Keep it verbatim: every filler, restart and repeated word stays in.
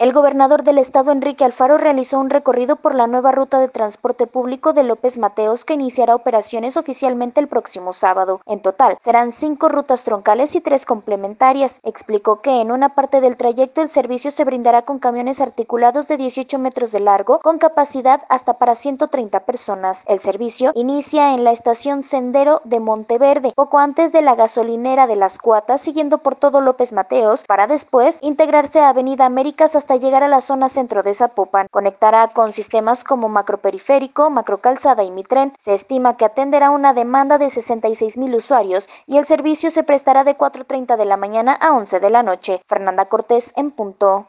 El gobernador del estado, Enrique Alfaro, realizó un recorrido por la nueva ruta de transporte público de López Mateos que iniciará operaciones oficialmente el próximo sábado. En total, serán cinco rutas troncales y tres complementarias. Explicó que en una parte del trayecto el servicio se brindará con camiones articulados de dieciocho metros de largo con capacidad hasta para ciento treinta personas. El servicio inicia en la estación Sendero de Monteverde, poco antes de la gasolinera de Las Cuatas, siguiendo por todo López Mateos, para después integrarse a Avenida Américas hasta llegar a la zona centro de Zapopan. Conectará con sistemas como Macroperiférico, Macrocalzada y Mitren. Se estima que atenderá una demanda de sesenta y seis mil usuarios y el servicio se prestará de cuatro treinta de la mañana a once de la noche. Fernanda Cortés en punto.